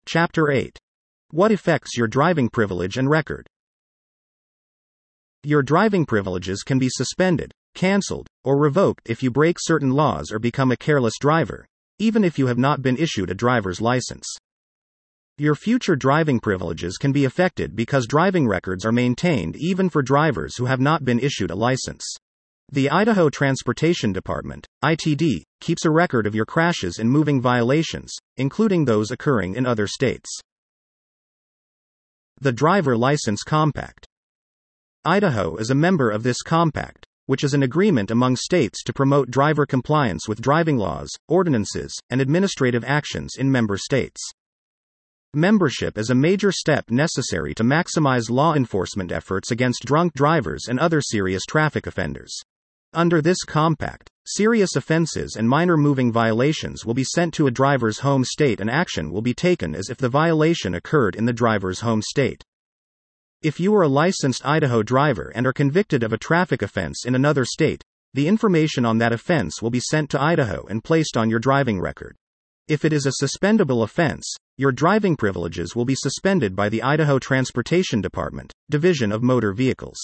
Chapter 8. What affects your driving privilege and record? Your driving privileges can be suspended, cancelled, or revoked if you break certain laws or become a careless driver, even if you have not been issued a driver's license. Your future driving privileges can be affected because driving records are maintained even for drivers who have not been issued a license. The Idaho Transportation Department, ITD, keeps a record of your crashes and moving violations, including those occurring in other states. The Driver License Compact. Idaho is a member of this compact, which is an agreement among states to promote driver compliance with driving laws, ordinances, and administrative actions in member states. Membership is a major step necessary to maximize law enforcement efforts against drunk drivers and other serious traffic offenders. Under this compact, serious offenses and minor moving violations will be sent to a driver's home state and action will be taken as if the violation occurred in the driver's home state. If you are a licensed Idaho driver and are convicted of a traffic offense in another state, the information on that offense will be sent to Idaho and placed on your driving record. If it is a suspendable offense, your driving privileges will be suspended by the Idaho Transportation Department, Division of Motor Vehicles.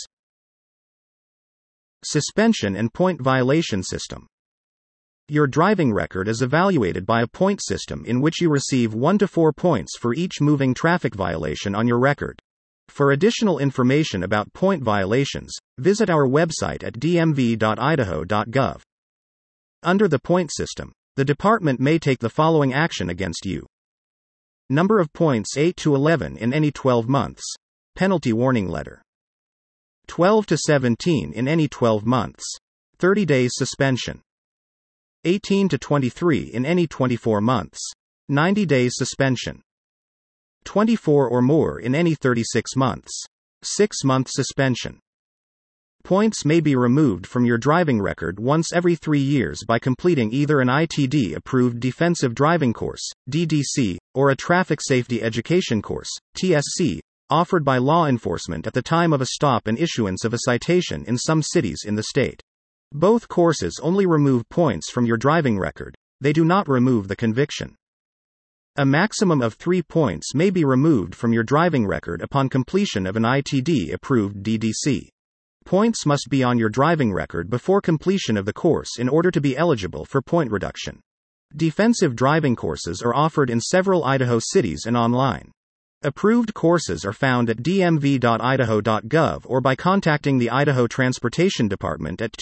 Suspension and Point Violation System. Your driving record is evaluated by a point system in which you receive 1 to 4 points for each moving traffic violation on your record. For additional information about point violations, visit our website at dmv.idaho.gov. Under the point system, the department may take the following action against you. Number of points 8 to 11 in any 12 months. Penalty warning letter. 12 to 17 in any 12 months. 30 days suspension. 18 to 23 in any 24 months. 90 days suspension. 24 or more in any 36 months. 6-month suspension. Points may be removed from your driving record once every 3 years by completing either an ITD-approved defensive driving course, DDC, or a traffic safety education course, TSC, offered by law enforcement at the time of a stop and issuance of a citation in some cities in the state. Both courses only remove points from your driving record, they do not remove the conviction. A maximum of 3 points may be removed from your driving record upon completion of an ITD-approved DDC. Points must be on your driving record before completion of the course in order to be eligible for point reduction. Defensive driving courses are offered in several Idaho cities and online. Approved courses are found at dmv.idaho.gov or by contacting the Idaho Transportation Department at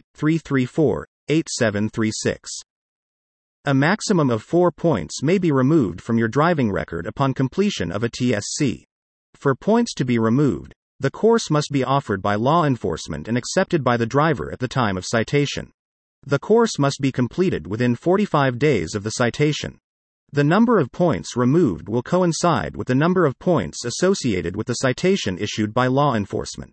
208-334-8736. A maximum of 4 points may be removed from your driving record upon completion of a TSC. For points to be removed, the course must be offered by law enforcement and accepted by the driver at the time of citation. The course must be completed within 45 days of the citation. The number of points removed will coincide with the number of points associated with the citation issued by law enforcement.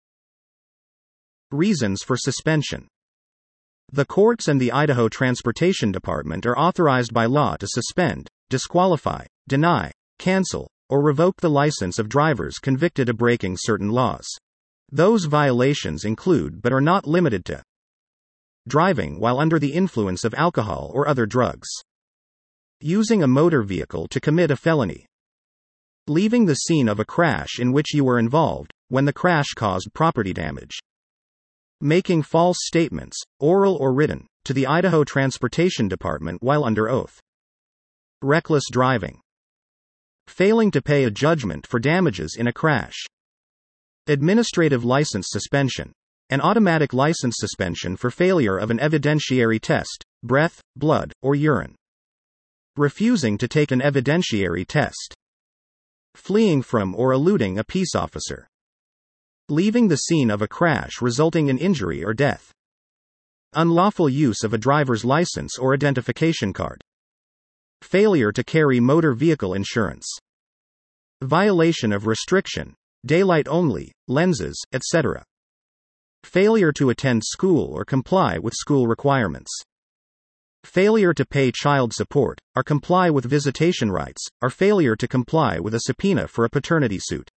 Reasons for suspension. The courts and the Idaho Transportation Department are authorized by law to suspend, disqualify, deny, cancel, or revoke the license of drivers convicted of breaking certain laws. Those violations include but are not limited to driving while under the influence of alcohol or other drugs, using a motor vehicle to commit a felony, leaving the scene of a crash in which you were involved, when the crash caused property damage, making false statements, oral or written, to the Idaho Transportation Department while under oath, reckless driving, failing to pay a judgment for damages in a crash, administrative license suspension, an automatic license suspension for failure of an evidentiary test, breath, blood, or urine, refusing to take an evidentiary test, fleeing from or eluding a peace officer, leaving the scene of a crash resulting in injury or death, unlawful use of a driver's license or identification card, failure to carry motor vehicle insurance, violation of restriction, daylight only, lenses, etc., failure to attend school or comply with school requirements, failure to pay child support, or comply with visitation rights, or failure to comply with a subpoena for a paternity suit.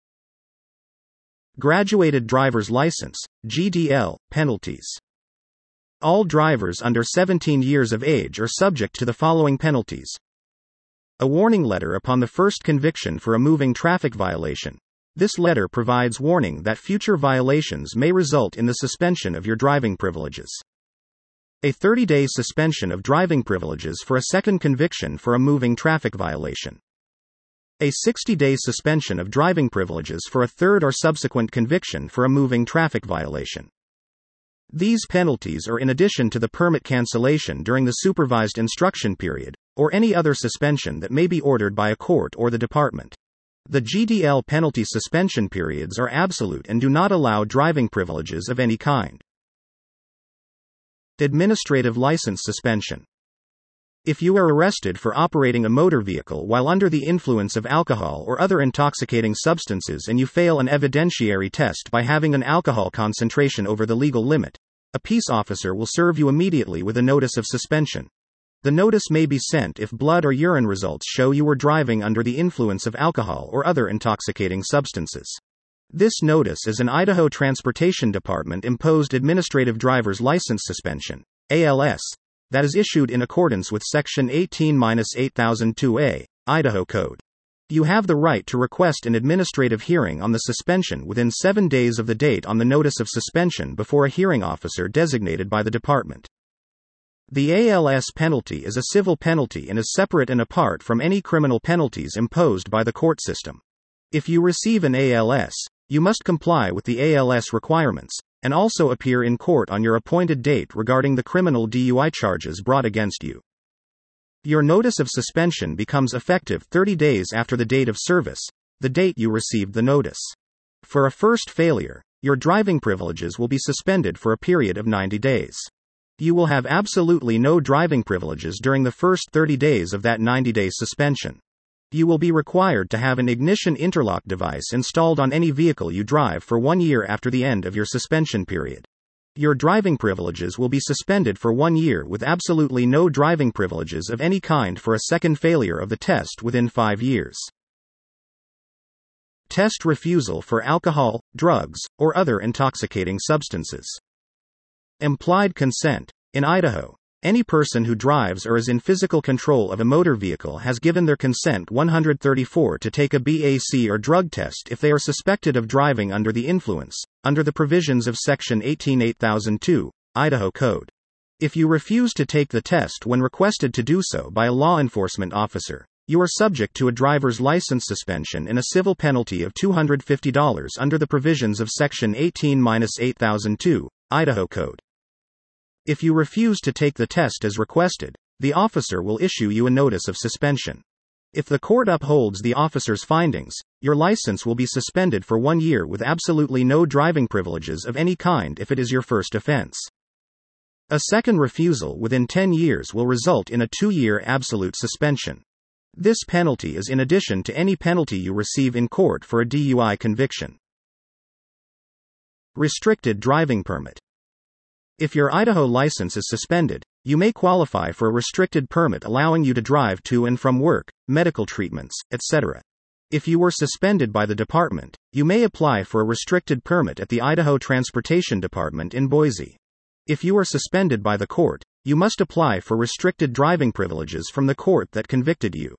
Graduated Driver's License, GDL, penalties. All drivers under 17 years of age are subject to the following penalties. A warning letter upon the first conviction for a moving traffic violation. This letter provides warning that future violations may result in the suspension of your driving privileges. A 30-day suspension of driving privileges for a second conviction for a moving traffic violation. A 60-day suspension of driving privileges for a third or subsequent conviction for a moving traffic violation. These penalties are in addition to the permit cancellation during the supervised instruction period, or any other suspension that may be ordered by a court or the department. The GDL penalty suspension periods are absolute and do not allow driving privileges of any kind. Administrative license suspension. If you are arrested for operating a motor vehicle while under the influence of alcohol or other intoxicating substances and you fail an evidentiary test by having an alcohol concentration over the legal limit, a peace officer will serve you immediately with a notice of suspension. The notice may be sent if blood or urine results show you were driving under the influence of alcohol or other intoxicating substances. This notice is an Idaho Transportation Department imposed administrative driver's license suspension, ALS, that is issued in accordance with Section 18-8002A, Idaho Code. You have the right to request an administrative hearing on the suspension within 7 days of the date on the notice of suspension before a hearing officer designated by the department. The ALS penalty is a civil penalty and is separate and apart from any criminal penalties imposed by the court system. If you receive an ALS, you must comply with the ALS requirements, and also appear in court on your appointed date regarding the criminal DUI charges brought against you. Your notice of suspension becomes effective 30 days after the date of service, the date you received the notice. For a first failure, your driving privileges will be suspended for a period of 90 days. You will have absolutely no driving privileges during the first 30 days of that 90-day suspension. You will be required to have an ignition interlock device installed on any vehicle you drive for 1 year after the end of your suspension period. Your driving privileges will be suspended for 1 year with absolutely no driving privileges of any kind for a second failure of the test within 5 years. Test refusal for alcohol, drugs, or other intoxicating substances. Implied consent. In Idaho, any person who drives or is in physical control of a motor vehicle has given their consent 134 to take a BAC or drug test if they are suspected of driving under the influence, under the provisions of Section 18-8002, Idaho Code. If you refuse to take the test when requested to do so by a law enforcement officer, you are subject to a driver's license suspension and a civil penalty of $250 under the provisions of Section 18-8002, Idaho Code. If you refuse to take the test as requested, the officer will issue you a notice of suspension. If the court upholds the officer's findings, your license will be suspended for 1 year with absolutely no driving privileges of any kind if it is your first offense. A second refusal within 10 years will result in a 2-year absolute suspension. This penalty is in addition to any penalty you receive in court for a DUI conviction. Restricted driving permit. If your Idaho license is suspended, you may qualify for a restricted permit allowing you to drive to and from work, medical treatments, etc. If you were suspended by the department, you may apply for a restricted permit at the Idaho Transportation Department in Boise. If you are suspended by the court, you must apply for restricted driving privileges from the court that convicted you.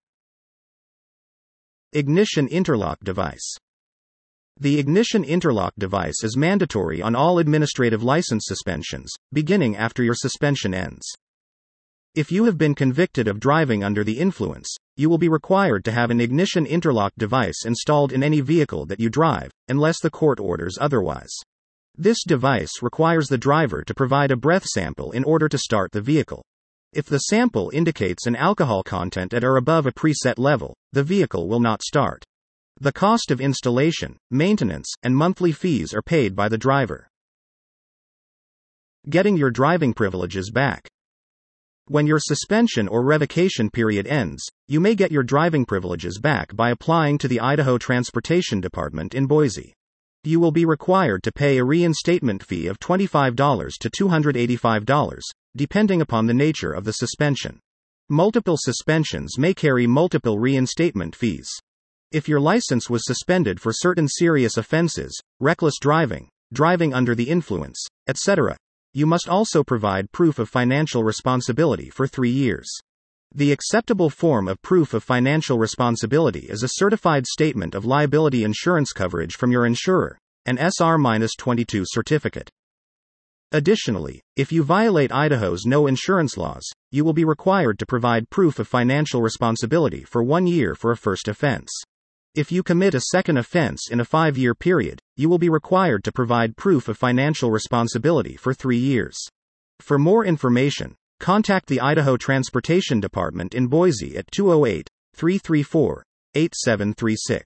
Ignition interlock device. The ignition interlock device is mandatory on all administrative license suspensions, beginning after your suspension ends. If you have been convicted of driving under the influence, you will be required to have an ignition interlock device installed in any vehicle that you drive, unless the court orders otherwise. This device requires the driver to provide a breath sample in order to start the vehicle. If the sample indicates an alcohol content at or above a preset level, the vehicle will not start. The cost of installation, maintenance, and monthly fees are paid by the driver. Getting your driving privileges back. When your suspension or revocation period ends, you may get your driving privileges back by applying to the Idaho Transportation Department in Boise. You will be required to pay a reinstatement fee of $25 to $285, depending upon the nature of the suspension. Multiple suspensions may carry multiple reinstatement fees. If your license was suspended for certain serious offenses, reckless driving, driving under the influence, etc., you must also provide proof of financial responsibility for 3 years. The acceptable form of proof of financial responsibility is a certified statement of liability insurance coverage from your insurer, an SR-22 certificate. Additionally, if you violate Idaho's no insurance laws, you will be required to provide proof of financial responsibility for 1 year for a first offense. If you commit a second offense in a 5-year period, you will be required to provide proof of financial responsibility for 3 years. For more information, contact the Idaho Transportation Department in Boise at 208-334-8736.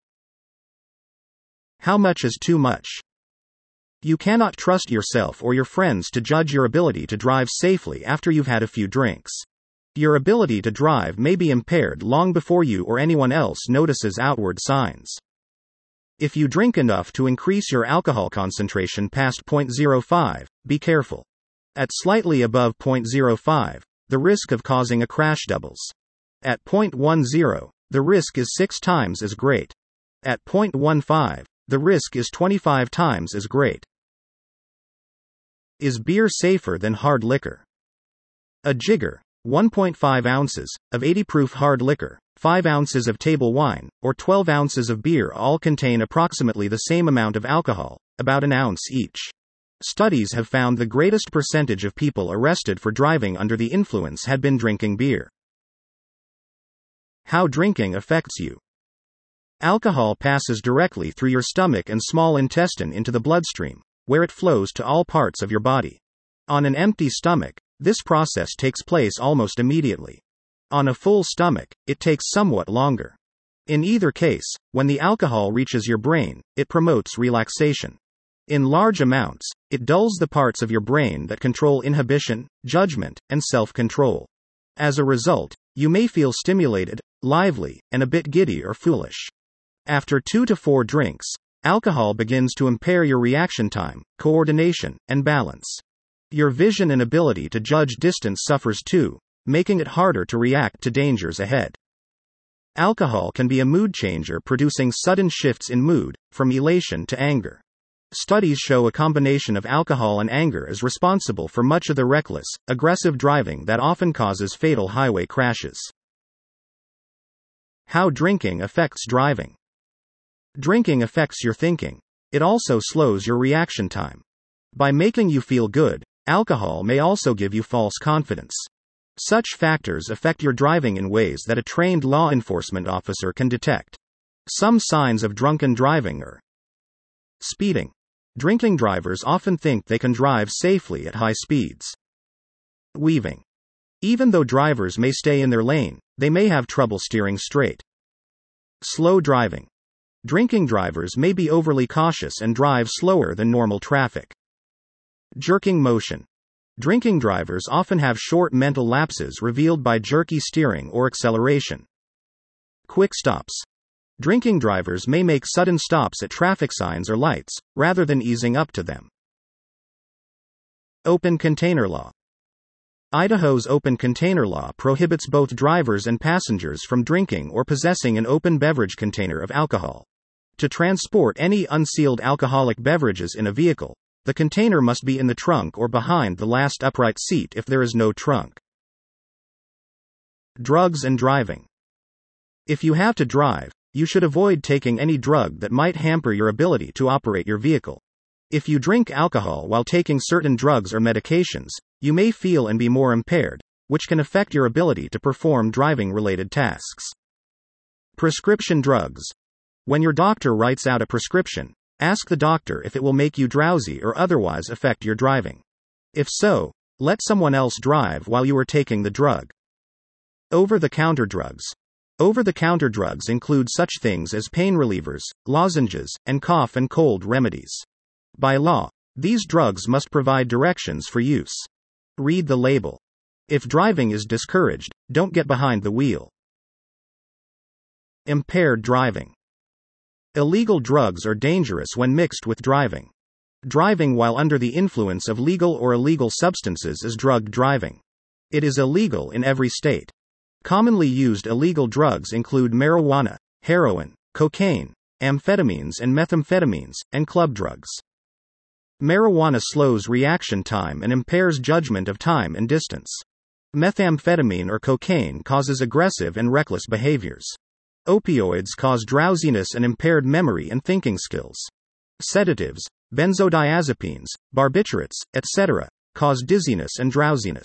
How much is too much? You cannot trust yourself or your friends to judge your ability to drive safely after you've had a few drinks. Your ability to drive may be impaired long before you or anyone else notices outward signs. If you drink enough to increase your alcohol concentration past 0.05, be careful. At slightly above 0.05, the risk of causing a crash doubles. At 0.10, the risk is 6 times as great. At 0.15, the risk is 25 times as great. Is beer safer than hard liquor? A jigger, 1.5 ounces, of 80-proof hard liquor, 5 ounces of table wine, or 12 ounces of beer all contain approximately the same amount of alcohol, about an ounce each. Studies have found the greatest percentage of people arrested for driving under the influence had been drinking beer. How drinking affects you. Alcohol passes directly through your stomach and small intestine into the bloodstream, where it flows to all parts of your body. On an empty stomach, this process takes place almost immediately. On a full stomach, it takes somewhat longer. In either case, when the alcohol reaches your brain, it promotes relaxation. In large amounts, it dulls the parts of your brain that control inhibition, judgment, and self-control. As a result, you may feel stimulated, lively, and a bit giddy or foolish. After 2 to 4 drinks, alcohol begins to impair your reaction time, coordination, and balance. Your vision and ability to judge distance suffers too, making it harder to react to dangers ahead. Alcohol can be a mood changer, producing sudden shifts in mood, from elation to anger. Studies show a combination of alcohol and anger is responsible for much of the reckless, aggressive driving that often causes fatal highway crashes. How drinking affects driving. Drinking affects your thinking. It also slows your reaction time. By making you feel good, alcohol may also give you false confidence. Such factors affect your driving in ways that a trained law enforcement officer can detect. Some signs of drunken driving are speeding. Drinking drivers often think they can drive safely at high speeds. Weaving. Even though drivers may stay in their lane, they may have trouble steering straight. Slow driving. Drinking drivers may be overly cautious and drive slower than normal traffic. Jerking motion. Drinking drivers often have short mental lapses revealed by jerky steering or acceleration. Quick stops. Drinking drivers may make sudden stops at traffic signs or lights, rather than easing up to them. Open container law. Idaho's open container law prohibits both drivers and passengers from drinking or possessing an open beverage container of alcohol. To transport any unsealed alcoholic beverages in a vehicle, the container must be in the trunk or behind the last upright seat if there is no trunk. Drugs and driving. If you have to drive, you should avoid taking any drug that might hamper your ability to operate your vehicle. If you drink alcohol while taking certain drugs or medications, you may feel and be more impaired, which can affect your ability to perform driving-related tasks. Prescription drugs. When your doctor writes out a prescription, ask the doctor if it will make you drowsy or otherwise affect your driving. If so, let someone else drive while you are taking the drug. Over-the-counter drugs. Over-the-counter drugs include such things as pain relievers, lozenges, and cough and cold remedies. By law, these drugs must provide directions for use. Read the label. If driving is discouraged, don't get behind the wheel. Impaired driving. Illegal drugs are dangerous when mixed with driving. Driving while under the influence of legal or illegal substances is drug driving. It is illegal in every state. Commonly used illegal drugs include marijuana, heroin, cocaine, amphetamines and methamphetamines, and club drugs. Marijuana slows reaction time and impairs judgment of time and distance. Methamphetamine or cocaine causes aggressive and reckless behaviors. Opioids cause drowsiness and impaired memory and thinking skills. Sedatives, benzodiazepines, barbiturates, etc., cause dizziness and drowsiness.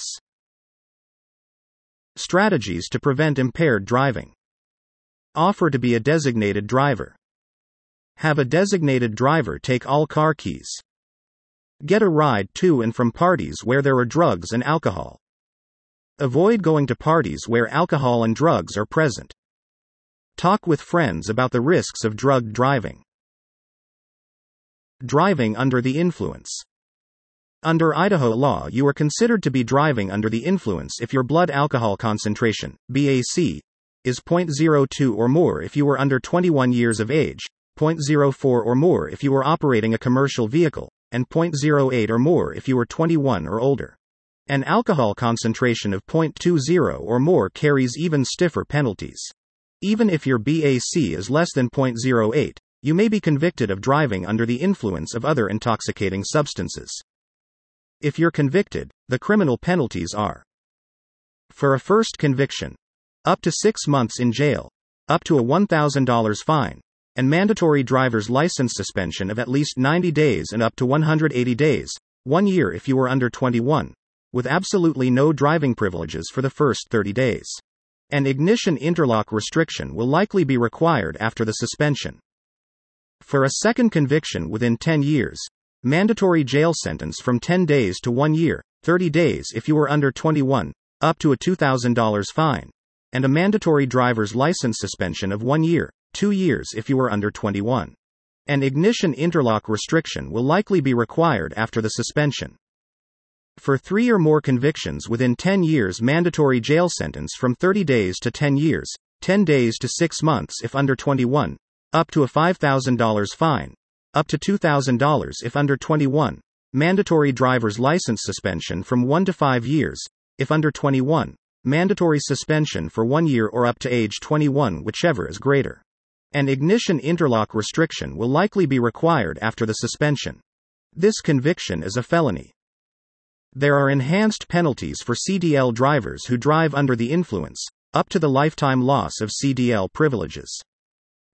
Strategies to prevent impaired driving. Offer to be a designated driver. Have a designated driver take all car keys. Get a ride to and from parties where there are drugs and alcohol. Avoid going to parties where alcohol and drugs are present. Talk with friends about the risks of drug driving. Driving under the influence. Under Idaho law, you are considered to be driving under the influence if your blood alcohol concentration, BAC, is 0.02 or more if you are under 21 years of age, 0.04 or more if you are operating a commercial vehicle, and 0.08 or more if you are 21 or older. An alcohol concentration of 0.20 or more carries even stiffer penalties. Even if your BAC is less than 0.08, you may be convicted of driving under the influence of other intoxicating substances. If you're convicted, the criminal penalties are: for a first conviction, up to 6 months in jail, up to a $1,000 fine, and mandatory driver's license suspension of at least 90 days and up to 180 days, 1 year if you are under 21, with absolutely no driving privileges for the first 30 days. An ignition interlock restriction will likely be required after the suspension. For a second conviction within 10 years, mandatory jail sentence from 10 days to 1 year, 30 days if you are under 21, up to a $2,000 fine, and a mandatory driver's license suspension of 1 year, 2 years if you are under 21. An ignition interlock restriction will likely be required after the suspension. For 3 or more convictions within 10 years, mandatory jail sentence from 30 days to 10 years, 10 days to 6 months if under 21, up to a $5,000 fine, up to $2,000 if under 21, mandatory driver's license suspension from 1 to 5 years, if under 21, mandatory suspension for 1 year or up to age 21, whichever is greater. An ignition interlock restriction will likely be required after the suspension. This conviction is a felony. There are enhanced penalties for CDL drivers who drive under the influence, up to the lifetime loss of CDL privileges.